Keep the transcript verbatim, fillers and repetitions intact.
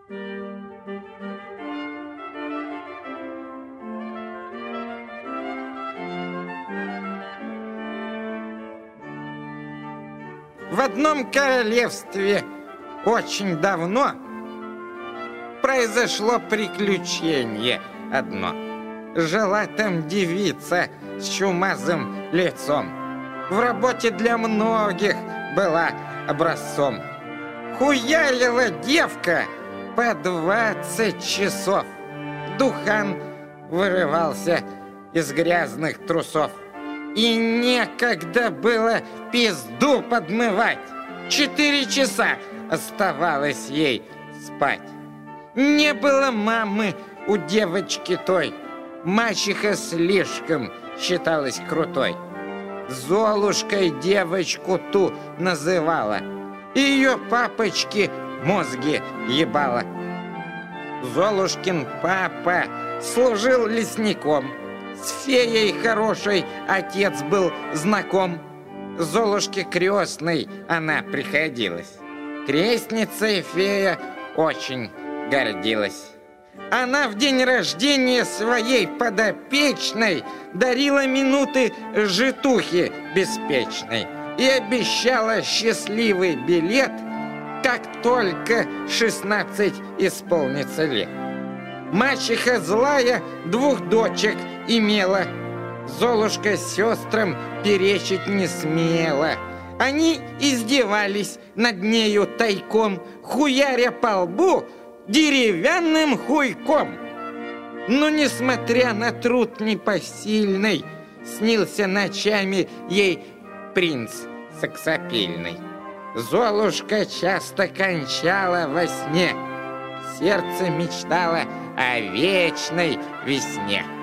В одном королевстве очень давно произошло приключение одно. Жила там девица с чумазым лицом. В работе для многих была образцом. Хуярила девка по двадцать часов. Духан вырывался из грязных трусов. И некогда было пизду подмывать. Четыре часа оставалось ей спать. Не было мамы у девочки той. Мачеха слишком считалась крутой. Золушкой девочку ту называла. Ее папочки мозги ебала. Золушкин папа служил лесником. С феей хорошей отец был знаком. Золушке крестной она приходилась. Крестницей фея очень гордилась. Она в день рождения своей подопечной дарила минуты житухи беспечной и обещала счастливый билет, как только шестнадцать исполнится лет. Мачеха злая двух дочек имела. Золушка с сестрам перечить не смела. Они издевались над нею тайком, хуяря по лбу деревянным хуйком. Но, несмотря на труд непосильный, снился ночами ей принц сексапильный. Золушка часто кончала во сне. Сердце мечтало о вечной весне.